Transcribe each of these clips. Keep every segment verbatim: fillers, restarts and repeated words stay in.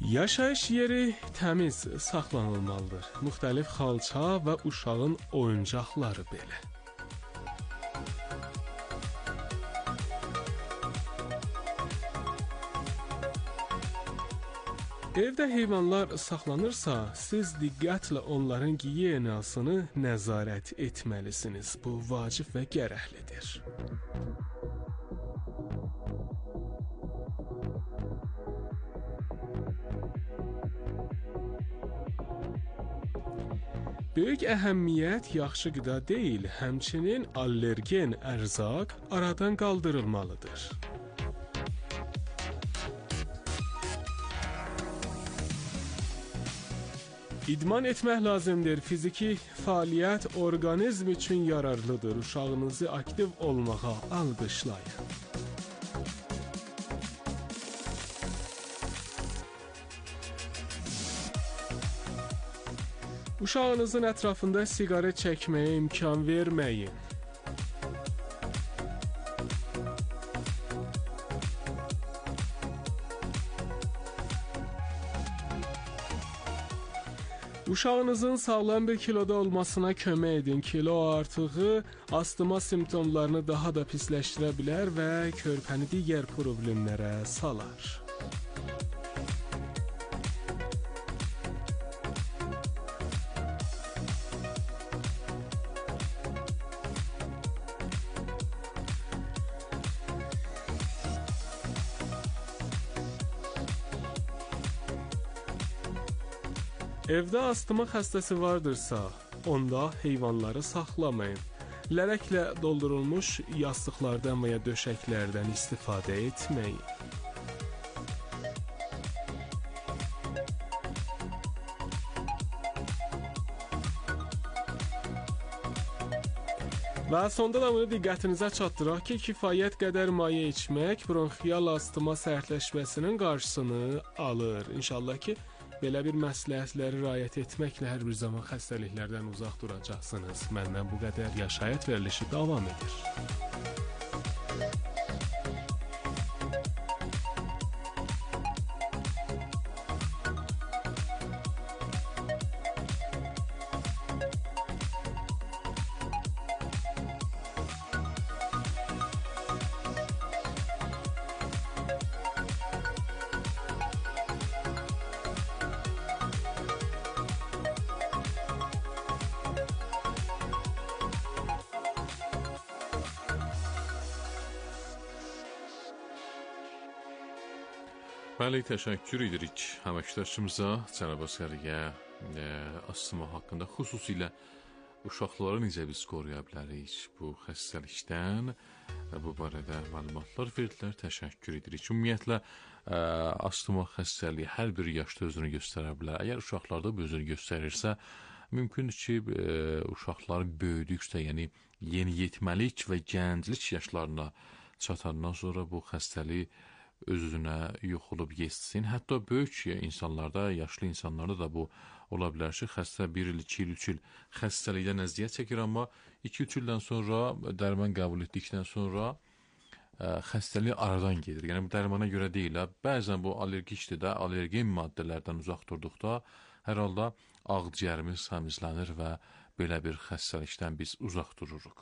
Yaşayış yeri təmiz saxlanılmalıdır. Müxtəlif xalça və uşağın oyuncaqları belə. Evdə heyvanlar saxlanırsa, siz diqqətlə onların gigiyenasını nəzarət etməlisiniz. Bu vacib və gərəklidir. Böyük əhəmiyyət yaxşı qida deyil, həmçinin allergen ərzaq aradan qaldırılmalıdır. İdman etmək lazımdır. Fiziki fəaliyyət orqanizm üçün yararlıdır. Uşağınızı aktiv olmağa alqışlayın. Uşağınızın ətrafında siqaret çəkməyə imkan verməyin. Uşağınızın sağlam bir kiloda olmasına kömək edin. Kilo artığı astıma simptomlarını daha da pisləşdirə bilər və körpəni digər problemlərə salar. Evdə astıma xəstəsi vardırsa, onda heyvanları saxlamayın. Lələklə doldurulmuş yastıqlardan və ya döşəklərdən istifadə etməyin. Və sonda da bunu diqqətinizə çatdıraq ki, kifayət qədər maye içmək bronxial astıma sərtləşməsinin qarşısını alır. İnşallah ki, belə bir məsləhətləri riayət etməklə hər bir zaman xəstəliklərdən uzaq duracaqsınız. Məndən bu qədər. Yaşayət verilişi davam edir. Bəli, təşəkkür edirik əməkdaşımıza, cənab Əsgəriyə e, asma haqqında, xüsusilə uşaqları necə biz qoruya bilərik bu xəstəlikdən, e, bu barədə məlumatlar verdilər, təşəkkür edirik. Ümumiyyətlə, e, asma xəstəliyi hər bir yaşda özünü göstərə bilər. Əgər uşaqlarda bu özünü göstərirsə, mümkündür ki, e, uşaqlar böyüdükcə, yəni yeniyetməlik və gənclik yaşlarına çatandan sonra bu xəstəlik öz-özünə yox olub geçsin. Hətta böyük insanlarda, yaşlı insanlarda da bu ola bilər ki, xəstə bir il, iki il, üç il xəstəlikdən əziyyət çəkir, amma iki üç ildən sonra dərman qəbul etdikdən sonra ə, xəstəlik aradan gedir. Yəni bu dərmana görə deyil. Bəzən bu allergikdir də, allergen maddələrdən uzaq durduqda hər halda ağciyərimiz təmizlənir və belə bir xəstəlikdən biz uzaq dururuq.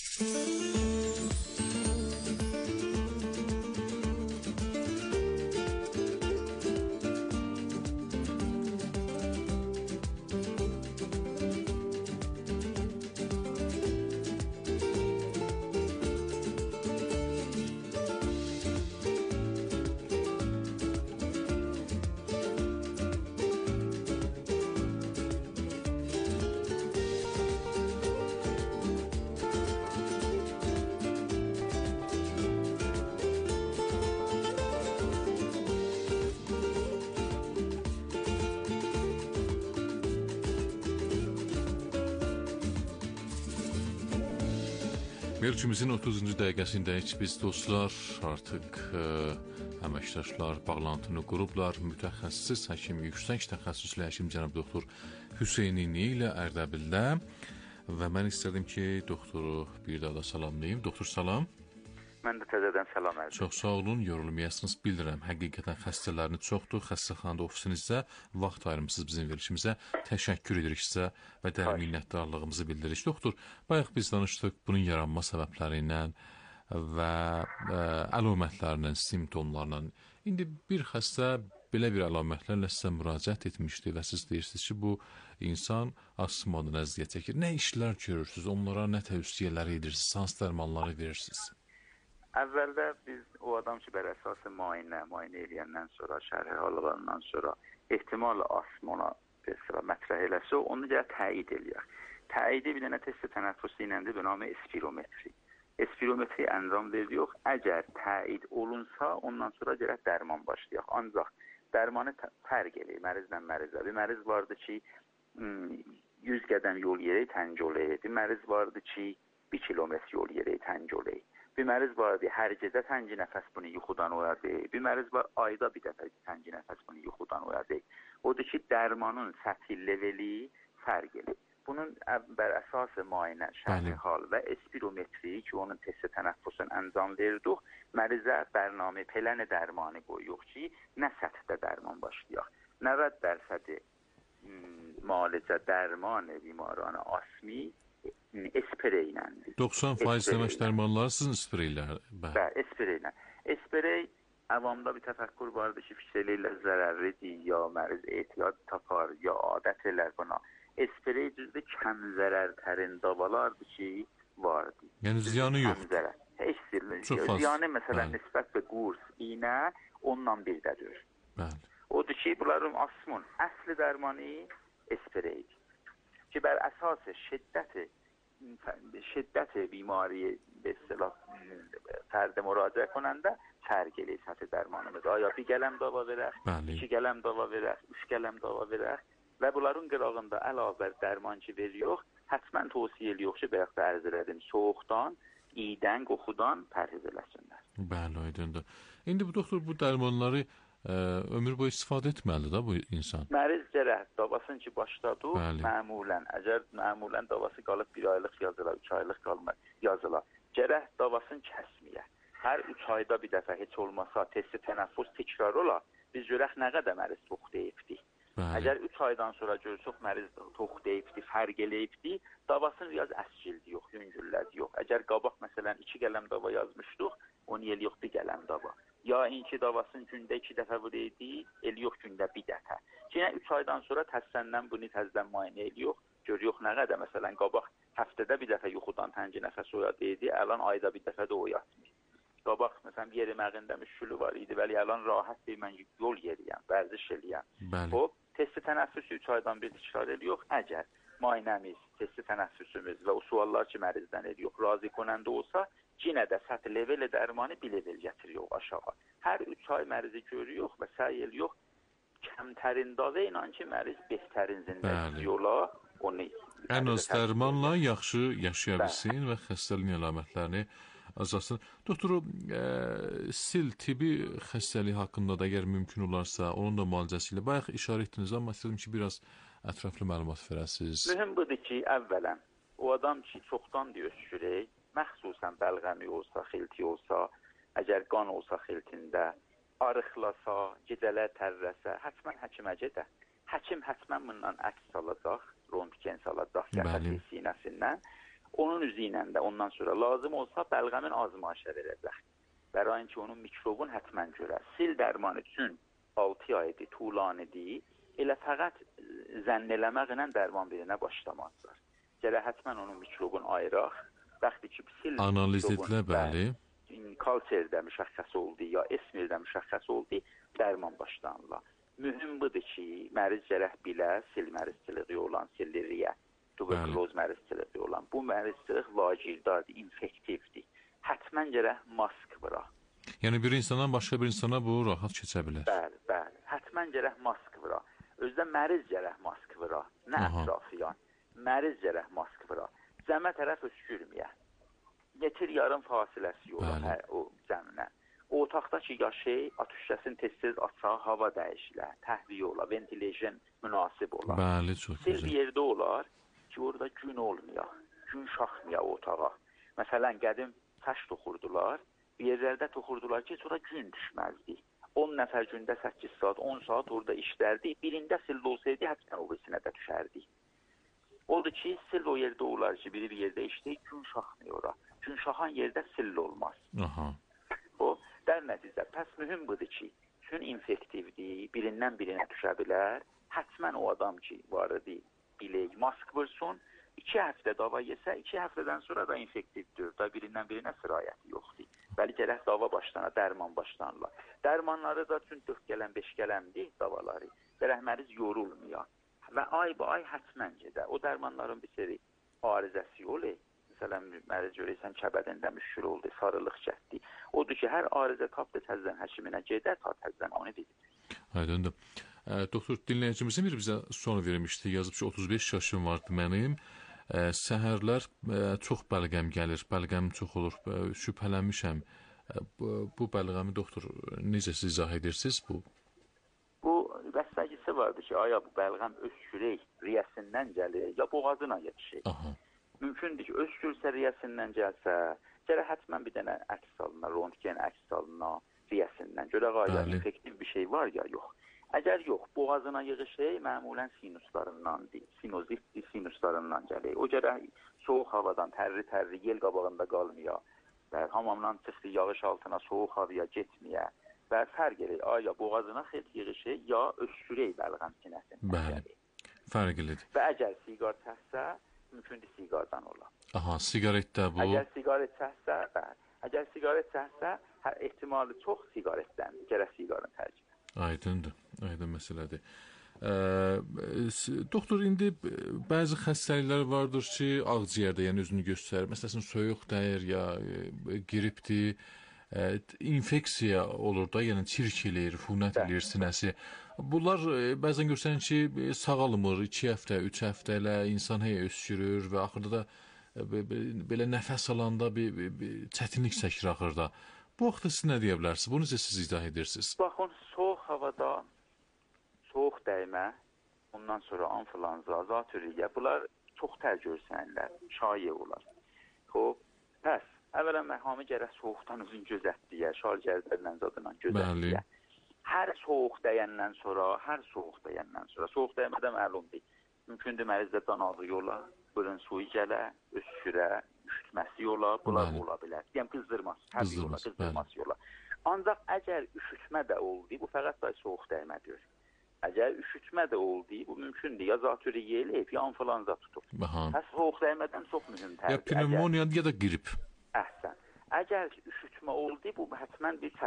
Mövcumuzun otuzuncu dəqiqəsindəyik biz dostlar, artıq ə, əməkdaşlar bağlantını qurublar, mütəxəssis həkim, yüksək təxəssüslü həkim cənab doktor Hüseynini ilə Ərdəbildə və mən istədim ki, doktoru bir daha da salamlayayım. Doktor salam. Mən də təzədən salam ərz edirəm. Çox sağ olun, yorulmayasınız, bilirəm. Həqiqətən xəstələriniz çoxdur. Xəstəxanada ofisinizdə vaxt ayırmısınız bizim verilişimizə. Təşəkkür edirik sizə və dərin minnətdarlığımızı bildiririk. Doktor, bayaq biz danışdıq bunun yaranma səbəbləri ilə və ə, əlamətlərlə, simptomlarla. İndi bir xəstə belə bir əlamətlərlə sizə müraciət etmişdi və siz deyirsiniz ki, bu insan astmadan əziyyət çəkir. Nə işlər görürsünüz? Onlara nə tövsiyələr edirsiniz? Hansı dərmanları verirsiniz? Əvvəldə biz o adam ki, bər əsası müayinə, müayinə edəndən sonra, şərhi halıqlarından sonra ehtimal astmona mətrəh eləsə, onu gələ təyid eləyək. Təyidi bir dənə testi tənəffüsü iləndir, bu namı espirometri. Espirometri əncam veririk. Əgər təyid olunsa, ondan sonra gərək dərman başlayaq. Ancaq dərmanı fərq eləyir mərizlə mərizə. Bir məriz vardı ki, yüz qədəm yol yerək tənc olayı. Bir məriz vardı ki, bir kilometr yol yerək tənc olayı. Bir məriz vardı, hər gecə tənci nəfəs bunu yuxudan oyadı. Bir məriz var, ayda bir dəfə tənci nəfəs bunu yuxudan oyadı. Odur ki, dərmanın səthi leveli fərq edir. Bunun bər əsası müayinə, şərhi hal və espirometri ki, onun testi tənəffüsün əncam verdik, mərizə bərnamə peləni dərmanı qoyuq ki, nə səthdə dərman başlayaq. نود درصد müalicə, dərman bimaranə asmi اسپری ilə. doxsan faiz demək dərmanlar sizin spreylər. Bəli, sprey ilə. Sprey avamda bir təfəkkür vardı ki, fikirlərlə zərərlidir, ya məriz ehtiyat tapar, ya adət elər buna. Sprey düzdür, kəm zərərtərin davalardır ki, vardı. Yəni ziyanı yoxdur. Heç ziyanı məsələn nisbət və qurs, iynə ondan birdədir. Bəli. Odur ki, bunların asmın əsli dərmanı spreydir. Ki, bər əsası şiddəti şiddət بیماری به اصطلاح فرد مراجعه کننده فرق eləyir səthi dərmanımız. Aya bir qələm dava verək, iki qələm dava verək, üç qələm dava verək və bunların qırağında əlavə dərman ki veririk, həttəmən tövsiyə edirik ki, bayaq da ərz elədim, soyuqdan, iydən, qoxudan pərhiz eləsinlər. Bəli, aydındır. İndi bu doktor bu dərmanları ə, ömür boyu istifadə etməlidir da bu insan. Məriz gərək davasın ki başladı, məmulən, əgər məmulən davası qalıb bir aylıq yazıla, üç aylıq qalmır yazıla, gərək davasını kəsməyə. Hər üç ayda bir dəfə heç olmasa testi tənəffüs təkrar ola, biz görək nə qədər məriz tox deyibdi. Əgər üç aydan sonra görsək məriz tox deyibdi, fərq eləyibdi, davasını yaz əscildi yox, yüngüllədi yox. Əgər qabaq məsələn iki qələm dava yazmışdıq, onu eliyox bir qələm dava. Ya inki davasını gündə iki dəfə vuraydı, eliyox gündə bir dəfə. Yenə üç aydan sonra təzədən bunu təzədən müayinə eliyox, görüyox nə qədər məsələn qabaq həftədə bir dəfə yuxudan tənci nəfəs oyadıydı, əlan ayda bir dəfə də oyatmır. Qabaq məsələn bir yeriməğində müşkülü var idi, vəli əlan rahat deyil, mən yol yeriyəm, vərziş eləyəm. Hop, testi tənəffüsü üç aydan bir təkrar ediyox. Əgər müayinəmiz, testi tənəffüsümüz və o suallar ki mərizdən ediyox razı konəndə olsa, yenə də səthi level dərmanı bir level getiriyox aşağı. Hər üç ay mərizi görüyox və səy eliyox, kəmtərin davə ilə ki, məriz behtərin zindəsi yola, onu ən az dərmanla yaxşı yaşaya bilsin və xəstəliyin əlamətlərini azalsın. Doktor, e, sil tibi xəstəliyi haqqında da əgər mümkün olarsa, onun da müalicəsi ilə bayaq işarə etdiniz, amma istədim ki, biraz ətraflı məlumat verəsiniz. Mühüm budur ki, əvvələn, o adam ki, çoxdan deyir öskürək, məxsusən bəlğəmi olsa, xilti olsa, əgər qan olsa xiltində, arıqlasa, gecələr tərrəsə, həttəmən həkimə gedə. Həkim həttəmən bundan əks alacaq, röntgen salacaq qəfəsi sinəsindən. Onun üzü ilə də ondan sonra lazım olsa bəlğəmin azmaşə verəcək. Bərayin ki, onun mikrobun həttəmən görə. Sil dərman üçün altı aydır, tulanıdır. Elə fəqət zənn eləməklə dərman birinə başlamazlar. Gərək həttəmən onun mikrobun ayıraq. Bəxti ki, sil analiz edilə, bəli. Kalserdə müşəxəs oldu, ya esmirdə müşəxəs oldu, dərman başlanırlar. Mühüm budur ki, məriz gərək bilə, sil mərizçiliği olan, silliriyə, tuberkuloz mərizçiliği olan. Bu mərizçilik vacildardır, infektivdir. Həttəmən gərək mask vuraq. Yəni bir insandan başqa bir insana bu rahat keçə bilər. Bəli, bəli. Həttəmən gərək mask vuraq. Özdə məriz gərək mask vuraq. Nə ətrafıyan? Məriz gərək mask vuraq. Cəmə tərəf öskürməyə. Getir yarım fasiləsi yola hə, o cəminə. O otaqda ki, yaşı, atışləsin tez-tez atsa, hava dəyişilər, təhviyə ola, ventilation münasib ola. Bəli, çox güzel. Sil bir yerdə olar ki, orada gün olmayaq, gün şaxmayaq otağa. Məsələn, qədim təş toxurdular, yerlərdə toxurdular ki, sonra gün düşməzdi. on nəfər gündə səkkiz saat, on saat orada işlərdi. Birində sillo olsaydı, hətta o birisine də düşərdi. Odur ki, sillo yerdə olar ki, biri bir yerdə işləyir, gün şaxmıyor ora. Gün şaxan yerdə sillo olmaz. Aha. O, dər nəticə, pəs mühüm budur ki, gün infektivdir, birindən birinə düşə bilər. Hətmən o adam ki, var idi, bilək, mask vursun, iki həftə dava yesə, iki həftədən sonra da infektivdir. Da birindən birinə sirayəti yoxdur. Bəli, gərək dava başlanır, dərman başlanırlar. Dərmanları da üçün dörd gələn, beş gələndir davaları. Gərək məriz yorulmuyor. Və ay bu ay hətmən gedə. O dərmanların bir seri arızəsi olur. Məsələn, məriz görəysən kəbədində müşkül oldu, sarılıq çəkdi. Odur ki, hər arızə tapdı təzdən həkiminə gedə, ta təzdən onu bilir. Aydındır. Doktor, dinləyicimizin bir bizə son vermişdi. Yazıb ki, otuz beş yaşım vardı mənim. Ə, səhərlər ə, çox bəlğəm gəlir, bəlğəm çox olur, ə, şübhələnmişəm. Ə, bu, bu bəlğəmi doktor necə siz izah edirsiniz bu? Bu vəstəgisi vardı ki, aya bu bəlğəm öskürək riyəsindən gəlir, ya boğazına yetişir. Aha. Mümkündür ki, öskürsə riyəsindən gəlsə, gərək hətmən bir dənə əks alına, röntgen əks alına riyəsindən. Görə aya infektiv bir şey var ya, yox. Əgər yox, boğazına yığışır, məmulən sinuslarındandır, sinozitdir, sinuslarından gəlir. O gərək soğuk havadan, tərri-tərri, yel qabağında qalmaya və hamamdan çıxdı, yağış altına soğuk havaya getməyə və fərq edir. Aya boğazına xeyli yığışır, ya öskürək bəlğəm sinəsindən Bəli, gəlir. fərqlidir. Və əgər siqar çəksə, mümkündür siqardan olar. Aha, sigaretdə bu. Əgər sigaret çəksə, bəli. Əgər sigaret çəksə, ehtimalı çox sigaretdən, gərək siqarın tərcih. Aydındır, aydın məsələdir. Ə, doktor, indi bəzi xəstəliklər vardır ki, ağciyərdə yəni özünü göstərir. Məsələn, soyuq dəyir ya qripdir, ə, infeksiya olur da, yəni çirk eləyir, funət eləyir sinəsi. Bunlar bəzən görsən ki, sağalmır, iki həftə, üç həftə ilə insan hey öskürür və axırda da belə nəfəs alanda bir, bir, bir çətinlik çəkir axırda. Bu vaxtda siz nə deyə bilərsiniz? Bunu necə siz izah edirsiniz? Baxın, soğuk havada soğuk dəymə, ondan sonra anflanza, zatürriyə, bunlar çox tər görsənlər, şayə olar. Xoş, pəs, əvvələn hamı gərək soğuqdan özün gözətdiyə, şal gəzlərdən zadından gözətdiyə. Hər soğuq dəyəndən sonra, hər soğuq dəyəndən sonra, soğuq dəymədə məlumdur. Mümkündür mərizdə dan ağrıyor ola, burun suyu gələ, öskürə, üşütməsi yola, bunlar ola bilər. Yəni qızdırması, təbii yola, qızdırması yola. Ancaq əgər üşütmə də oldu, bu fəqət da soğuq dəymədir. Əgər üşütmə də oldu, bu mümkündür. Ya zatürriyə eləyib, ya anflanza tutub. Həs soğuq dəymədən çox mühümdür. Ya pnevmoniya, ya da qrip. Əhsən. Əgər üşütmə oldu, bu hətmən bir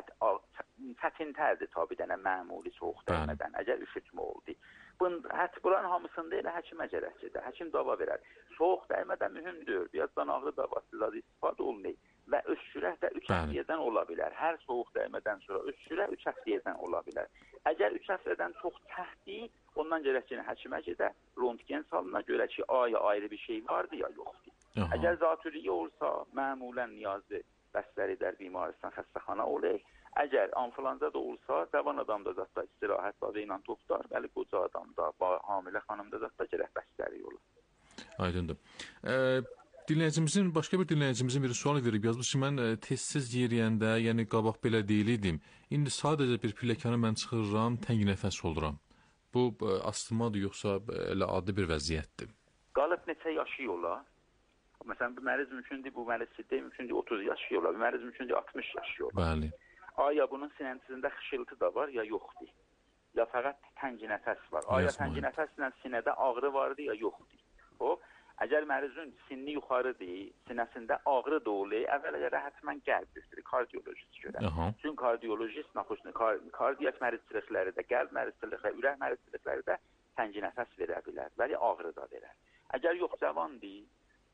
çətin tərdir tabi dənə məmuli soğuq dəymədən. Əgər üşütmə oldu. Bunların hamısında elə həkimə gərək gedə. Həkim dava verər. Soğuq dəymədən mühümdür. Birazdan ağrı davasılar istifadə olunur və öskürək də üç həftədən ola bilər. Hər soğuq dəymədən sonra öskürək üç həftədən ola bilər. Əgər üç həftədən çox çəkdi, ondan gərək ki, həkimə gedə, röntgen salına görə ki, aya ayrı bir şey vardı ya yoxdur. Aha. Əgər zatürriyə olsa, məmulən niyazı bəstər edər bimaristan xəstəxana olur. Əgər anflanza da olsa, cavan adamda zətdə istirahət bazı ilə toplar, bəli qoca adamda, hamilə xanımda zətdə gərək bəstəri olur. Aydındır. Ə, dinləyicimizin, başqa bir dinləyicimizin bir sual verib yazmış ki, mən tez-tez yeriyəndə, yəni qabaq belə deyildim, indi sadəcə bir pilləkanı mən çıxırıram, təng nəfəs oluram. Bu, astmadır, yoxsa elə adi bir vəziyyətdir? Qalıb neçə yaşı olar? Məsələn, bir məriz mümkündür, bu məriz siddə mümkündür otuz yaşı olar, bir məriz mümkündür altmış yaşı olar. Bəli. Aya bunun sinəsində xışıltı da var, ya yoxdur. Ya fəqət təngi nəfəs var. Aya təngi nəfəslə sinədə ağrı vardı, ya yoxdur. O, əgər mərizin sinni yuxarıdır, sinəsində ağrı da olur, əvvələ hətmən qəlb götürür, kardiolojist görə. Çünki kardiolojist, naxuşlu, kardiyak mərizçilikləri də, qəlb mərizçilikləri, ürək mərizçilikləri də təngi nəfəs verə bilər, bəli ağrı da verər. Əgər yox cavandır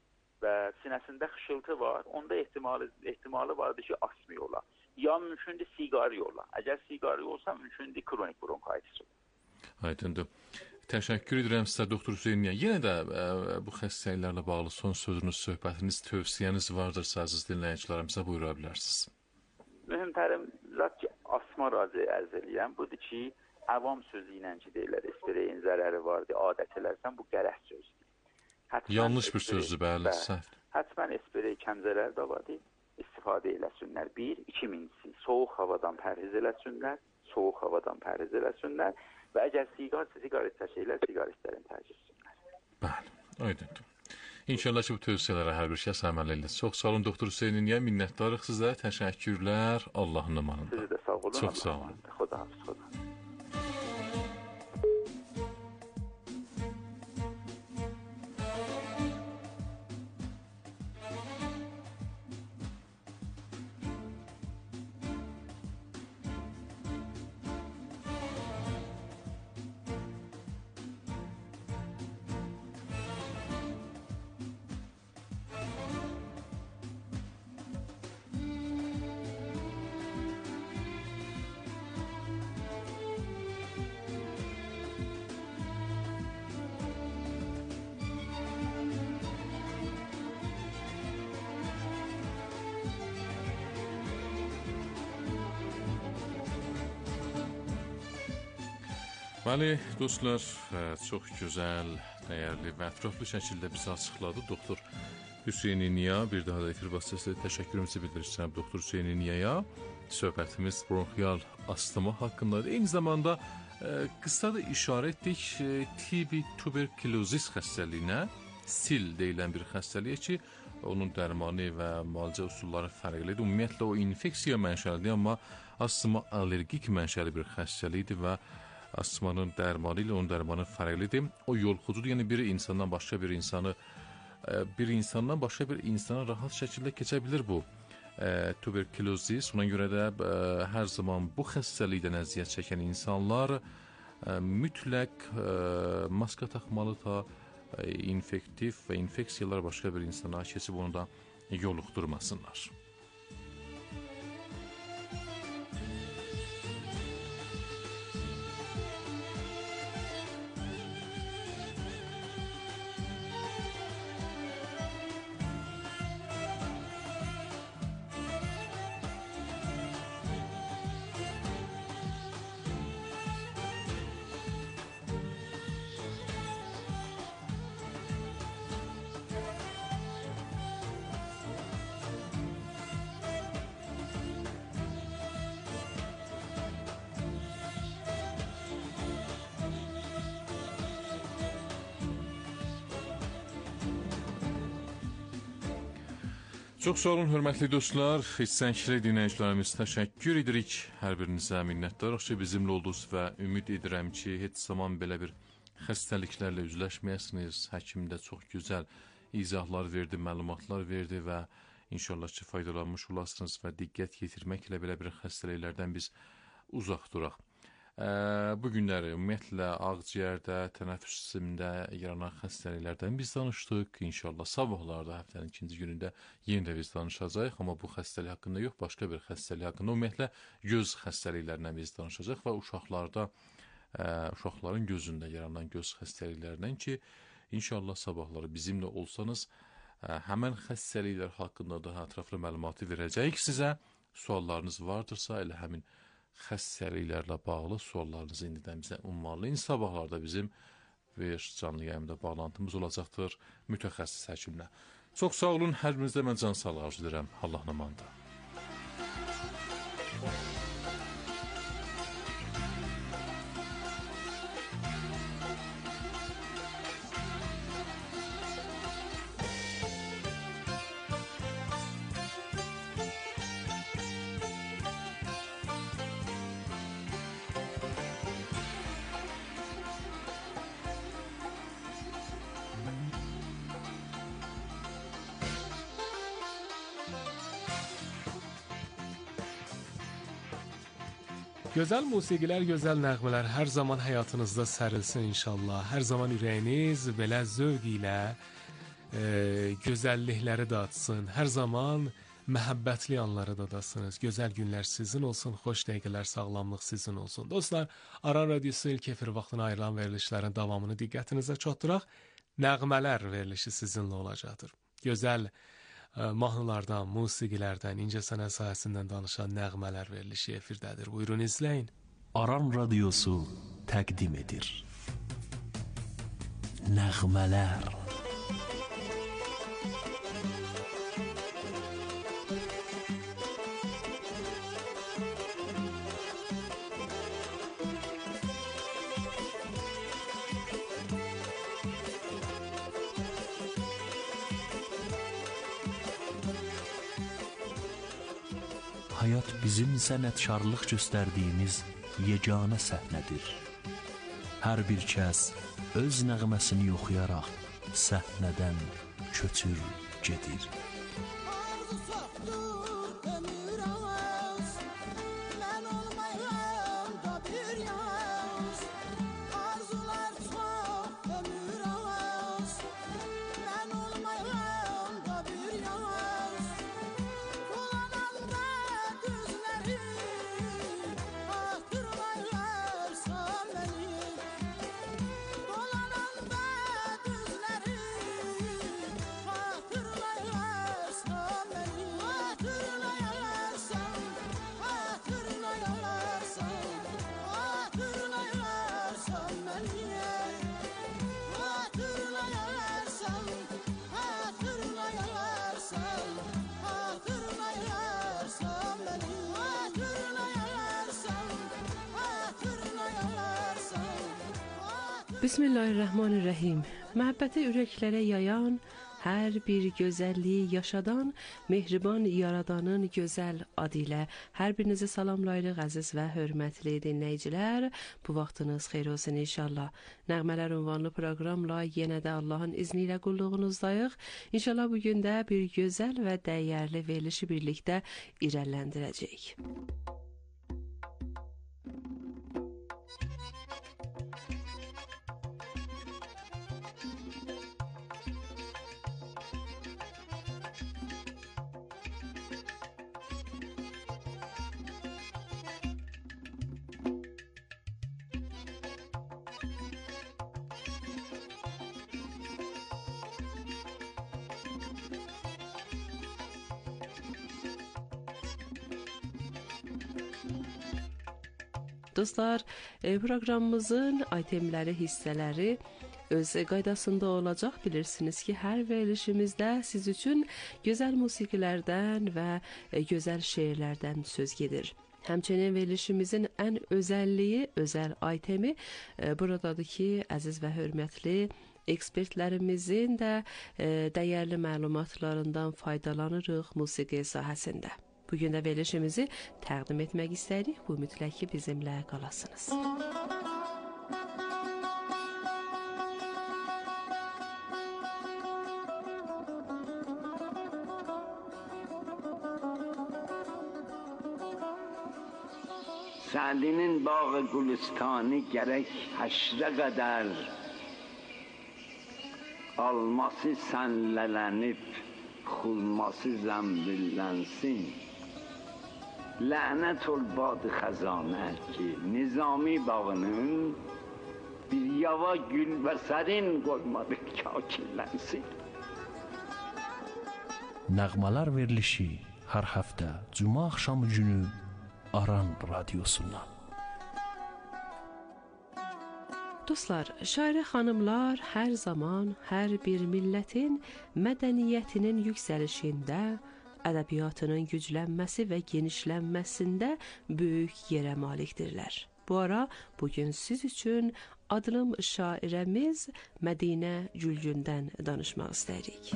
və sinəsində xışıltı var, onda ehtimalı, ehtimalı vardır ki, asmi olar. Ya mümkündür siqari ola. Əgər siqari olsa, mümkündür kronik bronkaytis ola. Aydındır. Təşəkkür edirəm sizə, doktor Hüseyniyə. Yenə də ə, bu xəstəliklərlə bağlı son sözünüz, söhbətiniz, tövsiyəniz vardırsa, siz dinləyicilərimizə buyura bilərsiniz. Mühümtərim, zat ki, asma razı ərz eləyəm. Budur ki, əvam sözü ilə ki, deyirlər, espreyin zərəri vardır, adət elərsən, bu qərəz sözdür. Yanlış bir sözdür, bəli, səhv. Hətmən esprey kəm zərər də vardır. istifadə eləsinlər. Bir, ikincisi, soyuq havadan pərhiz eləsinlər, soyuq havadan pərhiz eləsinlər və əgər siqar, siqaret çəkirlər, siqaretlərini tərcih etsinlər. Bəli, aydındır. İnşallah ki, bu tövsiyələrə hər bir şəxs əməl edir. Çox sağ olun, doktor Hüseyn İnniyə, minnətdarıq sizə, təşəkkürlər, Allahın amanında. Sizi də sağ olun. Çox sağ olun. Xuda hafiz, xuda. Bəli, dostlar, çox gözəl, dəyərli və ətraflı şəkildə bizə açıqladı doktor Hüseyn İnniyə. Bir daha da efir vasitəsilə təşəkkürümüzü bildirirəm doktor Hüseyn İnniyəyə. Söhbətimiz bronxial astma haqqındadır. Eyni zamanda e, qısa da işarə etdik e, T B tuberkulozis xəstəliyinə, sil deyilən bir xəstəliyə ki, onun dərmanı və müalicə üsulları fərqlidir. Ümumiyyətlə o infeksiya mənşəlidir, amma astma allergik mənşəli bir xəstəlikdir və astmanın dərmanı ilə onun dərmanı fərqlidir. O yolxucudur, yəni bir insandan başqa bir insanı, bir insandan başqa bir insana rahat şəkildə keçə bilir bu tuberkulozis. Ona görə də hər zaman bu xəstəlikdən əziyyət çəkən insanlar mütləq maska taxmalıdır, infektiv və infeksiyalar başqa bir insana keçib onu da yoluxdurmasınlar. Çox sağ olun, hörmətli dostlar, istənkli dinləyicilərimiz, təşəkkür edirik. Hər birinizə minnətdarıq ki, bizimlə oldunuz və ümid edirəm ki, heç zaman belə bir xəstəliklərlə üzləşməyəsiniz. Həkim də çox gözəl izahlar verdi, məlumatlar verdi və inşallah ki, faydalanmış olasınız və diqqət yetirməklə belə bir xəstəliklərdən biz uzaq duraq. Bu günləri ümumiyyətlə ağciyərdə, tənəffüs sistemində yaranan xəstəliklərdən biz danışdıq. İnşallah sabahlarda həftənin ikinci günündə yenə də biz danışacağıq. Amma bu xəstəlik haqqında yox, başqa bir xəstəlik haqqında, ümumiyyətlə göz xəstəliklərindən biz danışacağıq və uşaqlarda, uşaqların gözündə yaranan göz xəstəliklərindən ki, inşallah sabahları bizimlə olsanız, həmən xəstəliklər haqqında daha ətraflı məlumatı verəcəyik sizə. Suallarınız vardırsa, elə həmin xəstəliklərlə bağlı suallarınızı indidən bizə ünvanlayın. Sabahlarda bizim bir canlı yayımda bağlantımız olacaqdır mütəxəssis həkimlə. Çox sağ olun, hər birinizdə mən can sağlığı arzu edirəm. Allahın amanında. Gözəl musiqilər, gözəl nəğmələr hər zaman həyatınızda sərilsin inşallah. Hər zaman ürəyiniz belə zövq ilə e, gözəllikləri dadsın. Hər zaman məhəbbətli anları dadasınız. Gözəl günlər sizin olsun, xoş dəqiqələr, sağlamlıq sizin olsun. Dostlar, Aran Radiosu ilk efir vaxtına ayrılan verilişlərin davamını diqqətinizə çatdıraq. Nəğmələr verilişi sizinlə olacaqdır. Gözəl mahnılardan, musiqilərdən, incəsənət sahəsindən danışan nəğmələr verilişi efirdədir. Buyurun, izləyin. Aran Radiosu təqdim edir. Nəğmələr. Hayat bizim sənətkarlıq göstərdiyimiz yeganə səhnədir. Hər bir kəs öz nəğməsini oxuyaraq səhnədən köçür gedir. Bismillahirrahmanirrahim. Məhəbbəti ürəklərə yayan, hər bir gözəlliyi yaşadan, mehriban yaradanın gözəl adı ilə hər birinizi salamlayırıq əziz və hörmətli dinləyicilər. Bu vaxtınız xeyir olsun inşallah. Nəğmələr ünvanlı proqramla yenə də Allahın izni ilə qulluğunuzdayıq. İnşallah bugün də bir gözəl və dəyərli verilişi birlikdə irəliləndirəcəyik. Dostlar, proqramımızın itemləri, hissələri öz qaydasında olacaq. Bilirsiniz ki, hər verilişimizdə siz üçün gözəl musiqilərdən və gözəl şeirlərdən söz gedir. Həmçinin verilişimizin ən özəlliyi, özəl itemi buradadır ki, əziz və hörmətli ekspertlərimizin də dəyərli məlumatlarından faydalanırıq musiqi sahəsində. Bugün də verilişimizi təqdim etmək istəyirik. Bu mütləq ki, bizimlə qalasınız. Sa'dinin bağı gülüstanı gərək həşrə qədər alması sənlələnib, xulması zəmbillənsin. Lənət ol bad-ı xəzanə ki, Nizami bağının bir yava gül və sərin qoymadı kakillənsin. Nəğmələr verilişi hər həftə Cuma axşamı günü Aran radiosundan. Dostlar, şairə xanımlar hər zaman hər bir millətin mədəniyyətinin yüksəlişində, ədəbiyyatının güclənməsi və genişlənməsində böyük yerə malikdirlər. Bu ara bugün siz üçün adlım şairəmiz Mədinə Gülgündən danışmaq istəyirik.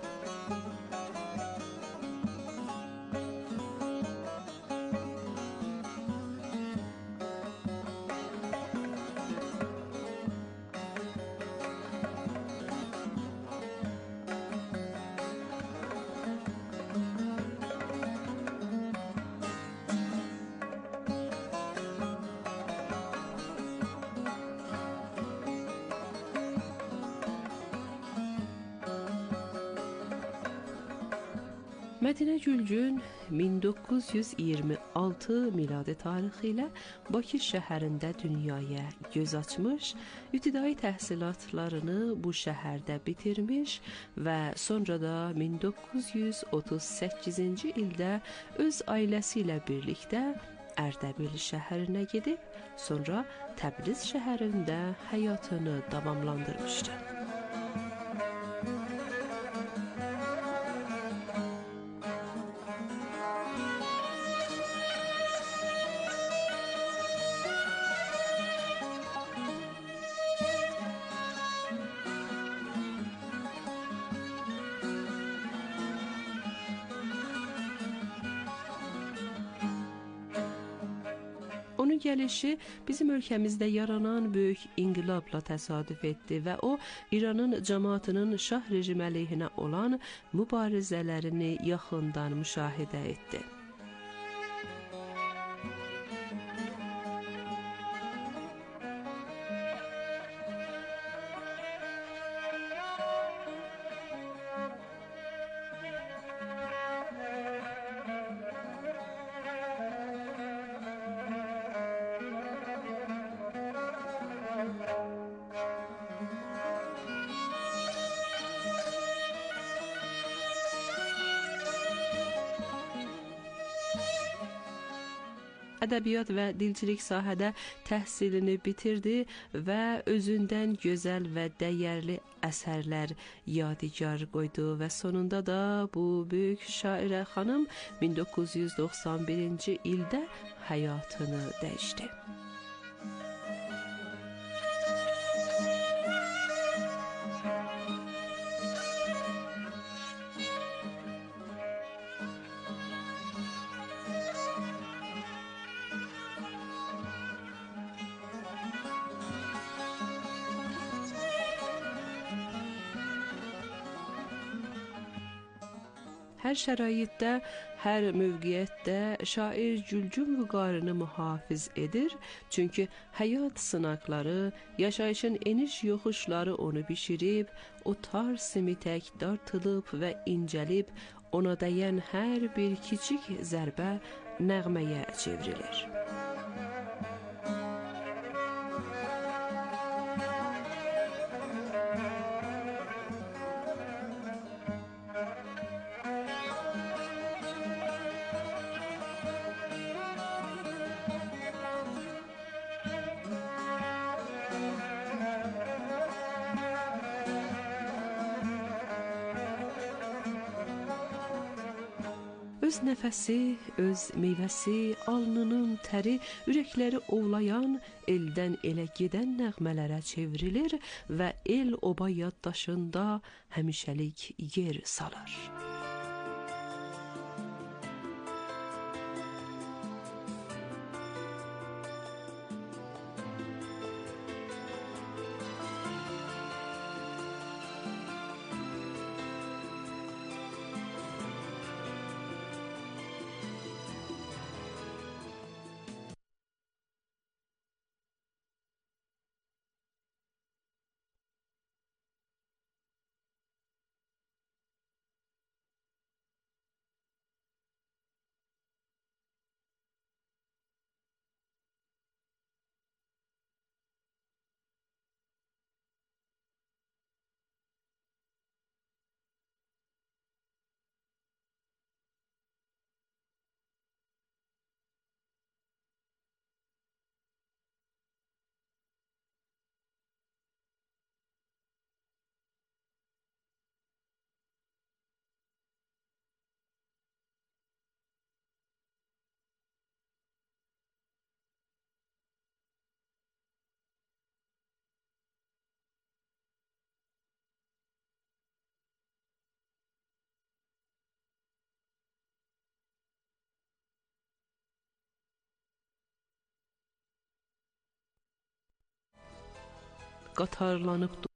Mədinə Gülgün min doqquz yüz iyirmi altı miladi tarixi ilə Bakı şəhərində dünyaya göz açmış, ibtidai təhsilatlarını bu şəhərdə bitirmiş və sonra da min doqquz yüz otuz səkkizinci ildə öz ailəsi ilə birlikdə Ərdəbil şəhərinə gedib, sonra Təbriz şəhərində həyatını davamlandırmışdı. Onun gəlişi bizim ölkəmizdə yaranan böyük inqilabla təsadüf etdi və o İranın cəmaatının şah rejimi əleyhinə olan mübarizələrini yaxından müşahidə etdi. Ədəbiyyat və dilçilik sahədə təhsilini bitirdi və özündən gözəl və dəyərli əsərlər yadigar qoydu və sonunda da bu böyük şairə xanım min doqquz yüz doxsan birinci ildə həyatını dəyişdi. Hər şəraitdə, hər mövqeyyətdə şair Gülgün vüqarını mühafiz edir. Çünki həyat sınaqları, yaşayışın eniş yoxuşları onu bişirib, o tar simi tək dartılıb və incəlib, ona dəyən hər bir kiçik zərbə nəğməyə çevrilir. Öz nəfəsi, öz meyvəsi, alnının təri, ürəkləri ovlayan, eldən elə gedən nəğmələrə çevrilir və el oba yaddaşında həmişəlik yer salır. Qatarlanıb